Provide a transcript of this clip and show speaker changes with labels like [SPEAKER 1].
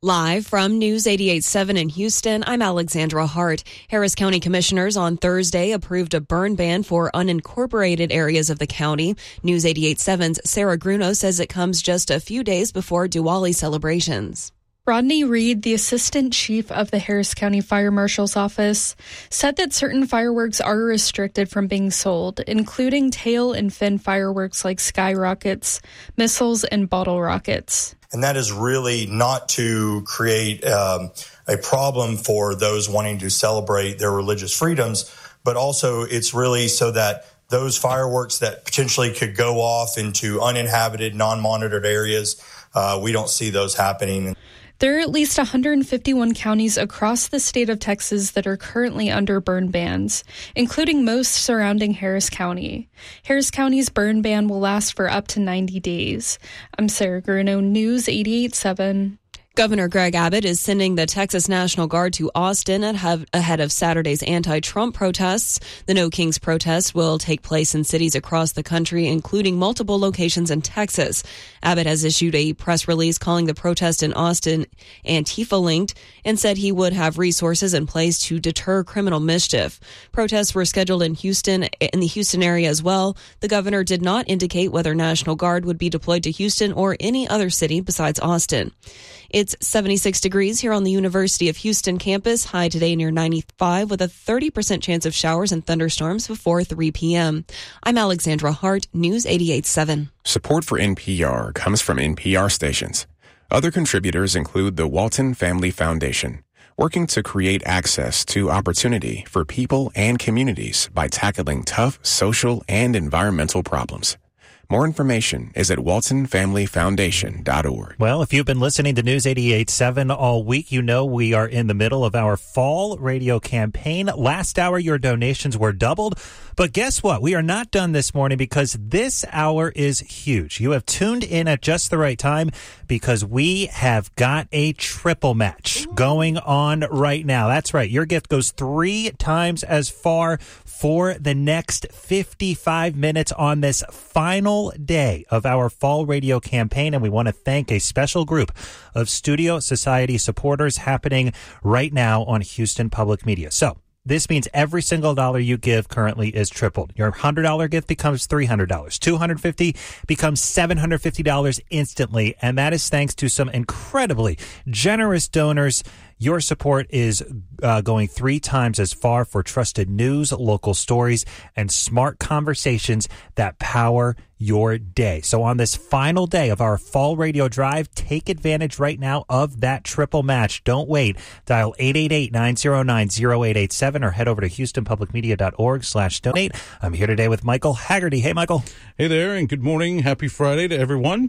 [SPEAKER 1] Live from News 88.7 in Houston, I'm Alexandra Hart. Harris County commissioners on Thursday approved a burn ban for unincorporated areas of the county. News 88.7's Sarah Gruno says it comes just a few days before Diwali celebrations.
[SPEAKER 2] Rodney Reed, the assistant chief of the Harris County Fire Marshal's office, said that certain fireworks are restricted from being sold, including tail and fin fireworks like skyrockets, missiles, and bottle rockets.
[SPEAKER 3] And that is really not to create a problem for those wanting to celebrate their religious freedoms, but also it's really so that those fireworks that potentially could go off into uninhabited, non-monitored areas, we don't see those happening.
[SPEAKER 2] There are at least 151 counties across the state of Texas that are currently under burn bans, including most surrounding Harris County. Harris County's burn ban will last for up to 90 days. I'm Sarah Gruno, News 88.7.
[SPEAKER 1] Governor Greg Abbott is sending the Texas National Guard to Austin ahead of Saturday's anti-Trump protests. The No Kings protest will take place in cities across the country, including multiple locations in Texas. Abbott has issued a press release calling the protest in Austin Antifa-linked and said he would have resources in place to deter criminal mischief. Protests were scheduled in the Houston area as well. The governor did not indicate whether National Guard would be deployed to Houston or any other city besides Austin. It's 76 degrees here on the University of Houston campus. High today near 95 with a 30% chance of showers and thunderstorms before 3 p.m. I'm Alexandra Hart, News 88.7.
[SPEAKER 4] Support for NPR comes from NPR stations. Other contributors include the Walton Family Foundation, working to create access to opportunity for people and communities by tackling tough social and environmental problems. More information is at waltonfamilyfoundation.org.
[SPEAKER 5] Well, if you've been listening to News 88.7 all week, you know we are in the middle of our fall radio campaign. Last hour, your donations were doubled. But guess what? We are not done this morning because this hour is huge. You have tuned in at just the right time because we have got a triple match going on right now. That's right. Your gift goes 3 times as far for the next 55 minutes on this final day of our fall radio campaign. And we want to thank a special group of Studio Society supporters happening right now on Houston Public Media. So this means every single dollar you give currently is tripled. Your $100 gift becomes $300. $250 becomes $750 instantly. And that is thanks to some incredibly generous donors. Your support is going 3 times as far for trusted news, local stories, and smart conversations that power your day. So on this final day of our fall radio drive, take advantage right now of that triple match. Don't wait. Dial 888-909-0887 or head over to houstonpublicmedia.org/donate. I'm here today with Michael Haggerty. Hey, Michael.
[SPEAKER 6] Hey there, and good morning. Happy Friday to everyone.